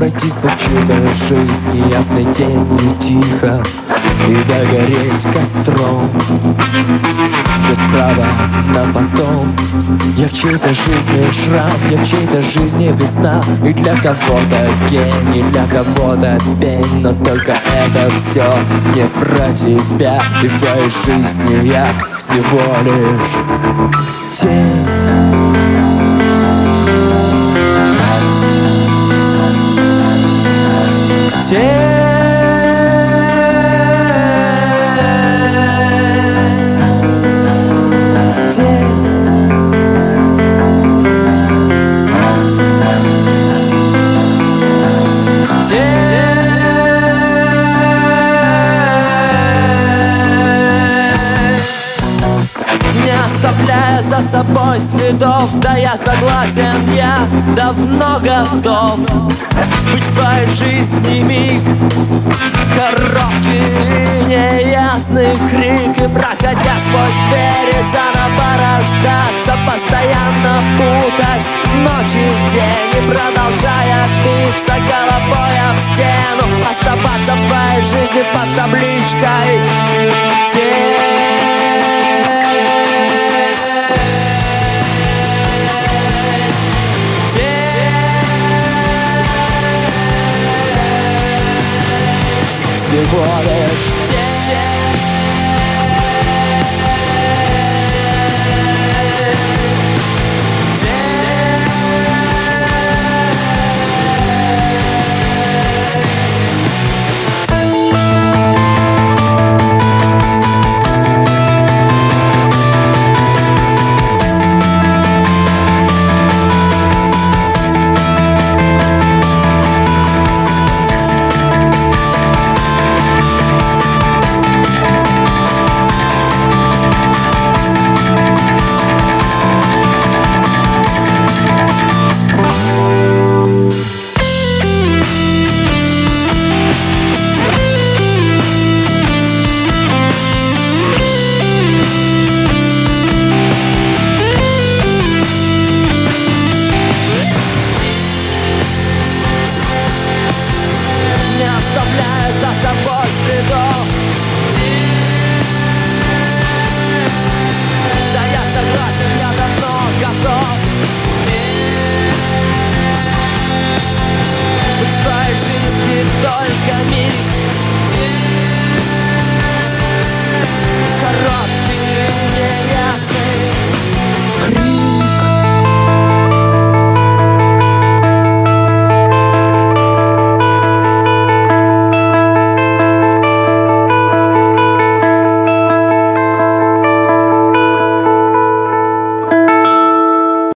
пройтись по чьей-то жизни ясной тенью тихо и догореть костром без права на потом. Я в чьей-то жизни шрам, я в чьей-то жизни весна. И для кого-то гений, для кого-то пень, но только это все не про тебя. И в твоей жизни я всего лишь тень. Оставляя за собой следов, да я согласен, я давно готов быть в твоей жизни миг, короткий и неясный крик. И проходя сквозь двери заново рождаться, постоянно путать ночь и день. И продолжая биться головой об стену, оставаться в твоей жизни под табличкой